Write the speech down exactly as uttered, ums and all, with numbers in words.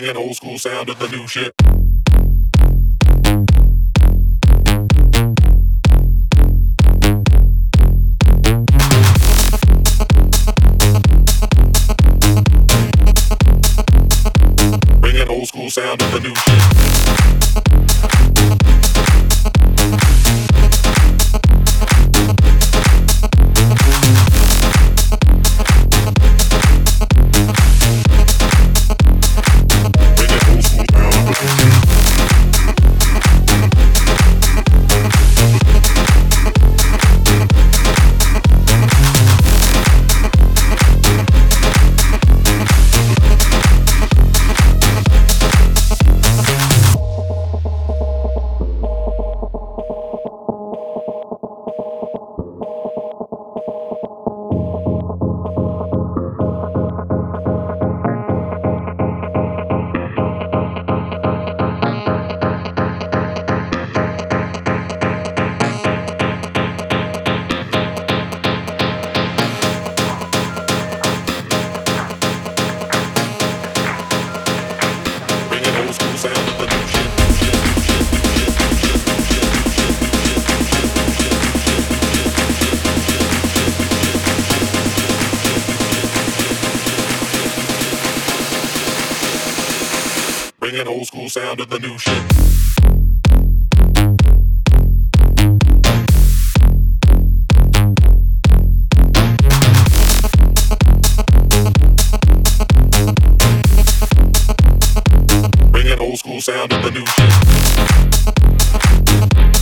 Bringing old school sound to the new shit. Bringing old school sound to the new shit. Bringing old school sound to the new shit. Bringing old school sound to the new shit.